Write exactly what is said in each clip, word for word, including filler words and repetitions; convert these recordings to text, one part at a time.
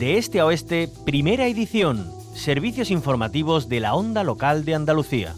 De este a oeste, primera edición. Servicios informativos de la Onda Local de Andalucía.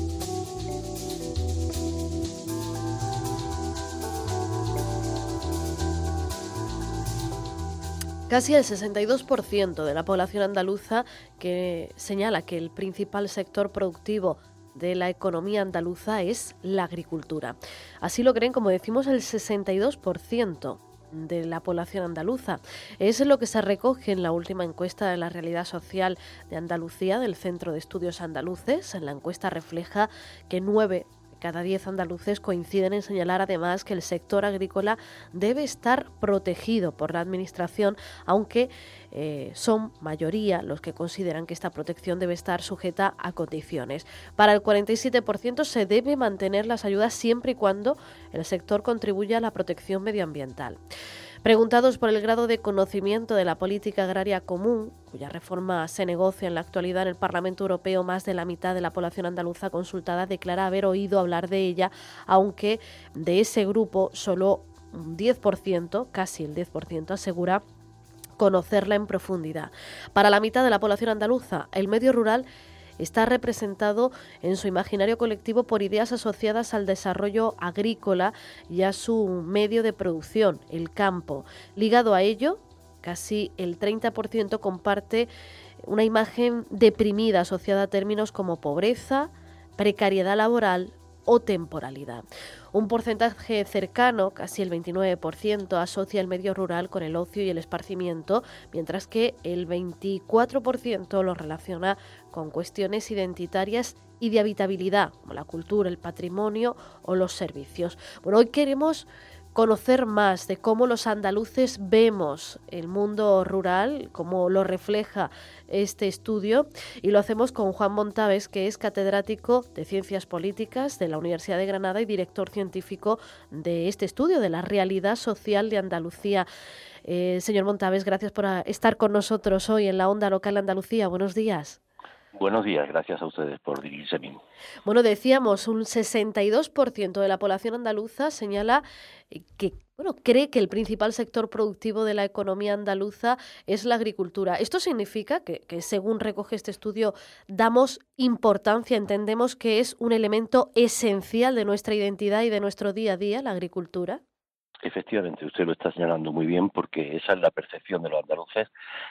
Casi el sesenta y dos por ciento de la población andaluza que señala que el principal sector productivo de la economía andaluza es la agricultura. Así lo creen, como decimos, el sesenta y dos por ciento de la población andaluza. Es lo que se recoge en la última encuesta de la realidad social de Andalucía del Centro de Estudios Andaluces. En la encuesta refleja que nueve cada diez andaluces coinciden en señalar además que el sector agrícola debe estar protegido por la Administración, aunque eh, son mayoría los que consideran que esta protección debe estar sujeta a condiciones. Para el cuarenta y siete por ciento se debe mantener las ayudas siempre y cuando el sector contribuya a la protección medioambiental. Preguntados por el grado de conocimiento de la política agraria común, cuya reforma se negocia en la actualidad en el Parlamento Europeo, más de la mitad de la población andaluza consultada declara haber oído hablar de ella, aunque de ese grupo solo un diez por ciento, casi el diez por ciento, asegura conocerla en profundidad. Para la mitad de la población andaluza, el medio rural está representado en su imaginario colectivo por ideas asociadas al desarrollo agrícola y a su medio de producción, el campo. Ligado a ello, casi el treinta por ciento comparte una imagen deprimida asociada a términos como pobreza, precariedad laboral o temporalidad. Un porcentaje cercano, casi el veintinueve por ciento, asocia el medio rural con el ocio y el esparcimiento, mientras que el veinticuatro por ciento lo relaciona con cuestiones identitarias y de habitabilidad, como la cultura, el patrimonio o los servicios. Bueno, hoy queremos conocer más de cómo los andaluces vemos el mundo rural, cómo lo refleja este estudio, y lo hacemos con Juan Montaves, que es catedrático de Ciencias Políticas de la Universidad de Granada y director científico de este estudio, de la realidad social de Andalucía. Eh, señor Montaves, gracias por estar con nosotros hoy en la Onda Local de Andalucía. Buenos días. Buenos días, gracias a ustedes por dirigirse a mí. Bueno, decíamos, un sesenta y dos por ciento de la población andaluza señala que, bueno, cree que el principal sector productivo de la economía andaluza es la agricultura. ¿Esto significa que, que, según recoge este estudio, damos importancia, entendemos que es un elemento esencial de nuestra identidad y de nuestro día a día, la agricultura? Efectivamente, usted lo está señalando muy bien, porque esa es la percepción de los andaluces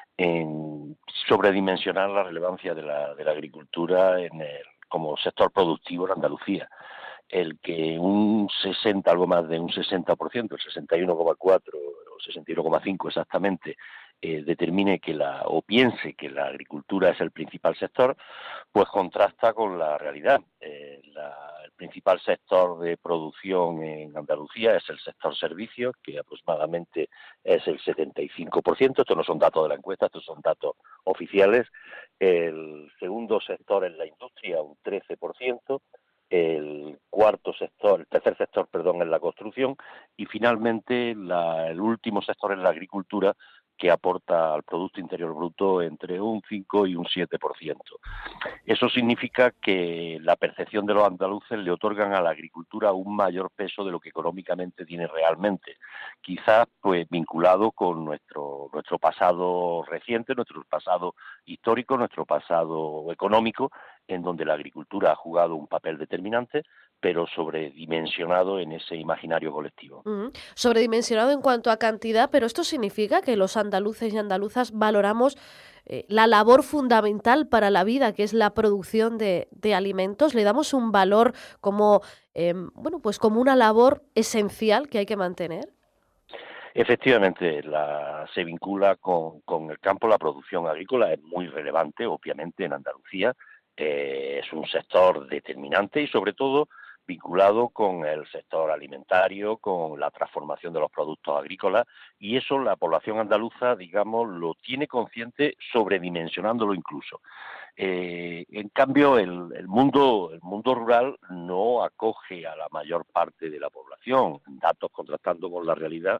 en sobredimensionar la relevancia de la, de la agricultura en el, como sector productivo en Andalucía. El que un sesenta, algo más de un sesenta por ciento, el sesenta y uno coma cuatro o sesenta y uno coma cinco exactamente, eh, determine que la o piense que la agricultura es el principal sector, pues contrasta con la realidad. Eh, la, el principal sector de producción en Andalucía es el sector servicios, que aproximadamente es el setenta y cinco por ciento. Estos no son datos de la encuesta, estos son datos oficiales. El segundo sector es la industria, un trece por ciento. El cuarto sector, el tercer sector, perdón, es la construcción, y finalmente la, el último sector es la agricultura, que aporta al Producto Interior Bruto entre un cinco y un siete por ciento. Eso significa que la percepción de los andaluces le otorgan a la agricultura un mayor peso de lo que económicamente tiene realmente, quizás pues vinculado con nuestro nuestro pasado reciente, nuestro pasado histórico, nuestro pasado económico, en donde la agricultura ha jugado un papel determinante, pero sobredimensionado en ese imaginario colectivo. Uh-huh. Sobredimensionado en cuanto a cantidad, pero esto significa que los andaluces y andaluzas valoramos eh, la labor fundamental para la vida, que es la producción de, de alimentos. Le damos un valor como, eh, bueno, pues como una labor esencial que hay que mantener. Efectivamente, la, se vincula con, con el campo. La producción agrícola es muy relevante, obviamente, en Andalucía. Eh, es un sector determinante y, sobre todo, vinculado con el sector alimentario, con la transformación de los productos agrícolas, y eso la población andaluza, digamos, lo tiene consciente, sobredimensionándolo incluso. Eh, en cambio, el, el mundo el mundo rural no acoge a la mayor parte de la población. Datos contrastando con la realidad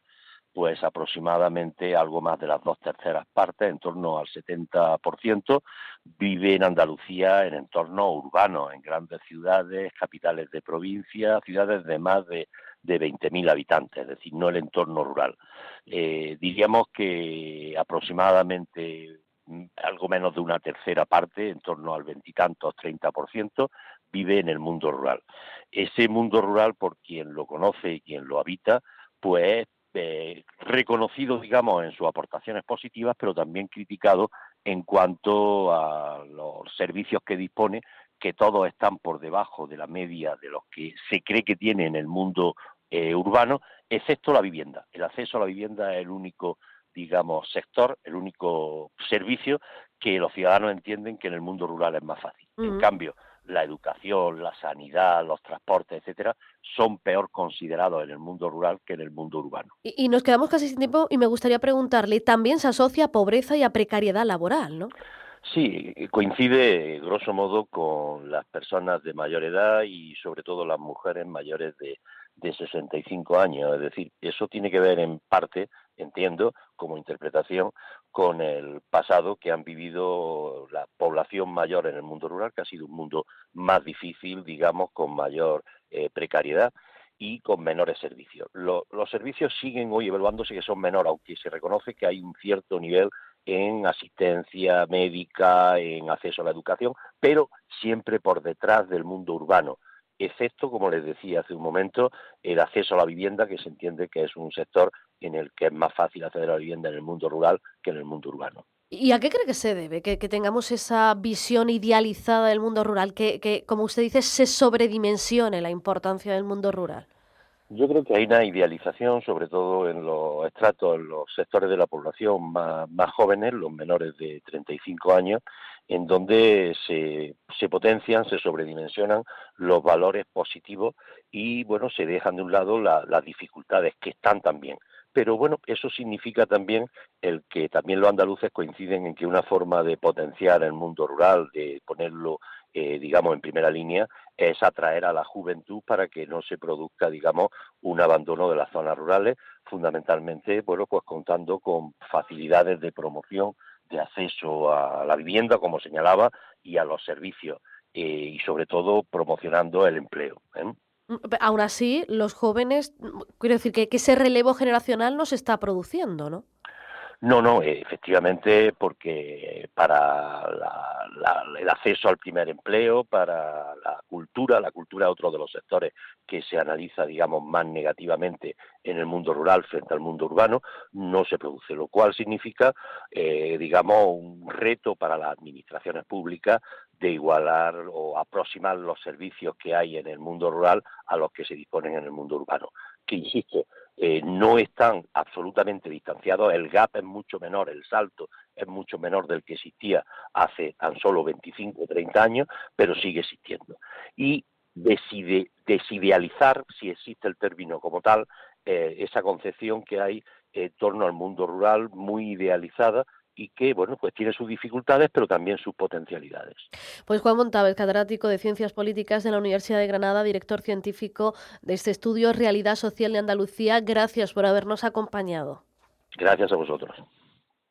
pues aproximadamente algo más de las dos terceras partes, en torno al setenta por ciento, vive en Andalucía en entornos urbanos, en grandes ciudades, capitales de provincia, ciudades de más de, de veinte mil habitantes, es decir, no el entorno rural. Eh, diríamos que aproximadamente algo menos de una tercera parte, en torno al veintitantos, treinta por ciento, vive en el mundo rural. Ese mundo rural, por quien lo conoce y quien lo habita, pues eh, reconocido, digamos, en sus aportaciones positivas, pero también criticado en cuanto a los servicios que dispone, que todos están por debajo de la media de los que se cree que tiene en el mundo eh, urbano, excepto la vivienda. El acceso a la vivienda es el único, digamos, sector, el único servicio que los ciudadanos entienden que en el mundo rural es más fácil. Uh-huh. En cambio, la educación, la sanidad, los transportes, etcétera, son peor considerados en el mundo rural que en el mundo urbano. Y, y nos quedamos casi sin tiempo y me gustaría preguntarle, también se asocia a pobreza y a precariedad laboral, ¿no? Sí, coincide grosso modo con las personas de mayor edad y sobre todo las mujeres mayores de, de sesenta y cinco años. Es decir, eso tiene que ver en parte, entiendo, como interpretación, con el pasado que han vivido la población mayor en el mundo rural, que ha sido un mundo más difícil, digamos, con mayor eh, precariedad y con menores servicios. Lo, los servicios siguen hoy evaluándose que son menores, aunque se reconoce que hay un cierto nivel en asistencia médica, en acceso a la educación, pero siempre por detrás del mundo urbano, excepto, como les decía hace un momento, el acceso a la vivienda, que se entiende que es un sector en el que es más fácil acceder a la vivienda en el mundo rural que en el mundo urbano. ¿Y a qué cree que se debe que, que tengamos esa visión idealizada del mundo rural, que, que, como usted dice, se sobredimensione la importancia del mundo rural? Yo creo que hay una idealización, sobre todo en los estratos, en los sectores de la población más, más jóvenes, los menores de treinta y cinco años, en donde se, se potencian, se sobredimensionan los valores positivos y, bueno, se dejan de un lado la, las dificultades que están también. Pero, bueno, eso significa también el que también los andaluces coinciden en que una forma de potenciar el mundo rural, de ponerlo Eh, digamos, en primera línea, es atraer a la juventud para que no se produzca, digamos, un abandono de las zonas rurales, fundamentalmente, bueno, pues contando con facilidades de promoción, de acceso a la vivienda, como señalaba, y a los servicios, eh, y sobre todo promocionando el empleo, ¿eh? Aún así, los jóvenes, quiero decir que, que ese relevo generacional no se está produciendo, ¿no? No, no, efectivamente, porque para la, la, el acceso al primer empleo, para la cultura, la cultura es otro de los sectores que se analiza, digamos, más negativamente en el mundo rural frente al mundo urbano, no se produce, lo cual significa, eh, digamos, un reto para las administraciones públicas de igualar o aproximar los servicios que hay en el mundo rural a los que se disponen en el mundo urbano, que insisto, Eh, no están absolutamente distanciados, el gap es mucho menor, el salto es mucho menor del que existía hace tan solo veinticinco o treinta años, pero sigue existiendo. Y deside, desidealizar, si existe el término como tal, eh, esa concepción que hay en torno al mundo rural muy idealizada, y que, bueno, pues tiene sus dificultades, pero también sus potencialidades. Pues Juan Montávez, catedrático de Ciencias Políticas de la Universidad de Granada, director científico de este estudio Realidad Social de Andalucía, gracias por habernos acompañado. Gracias a vosotros.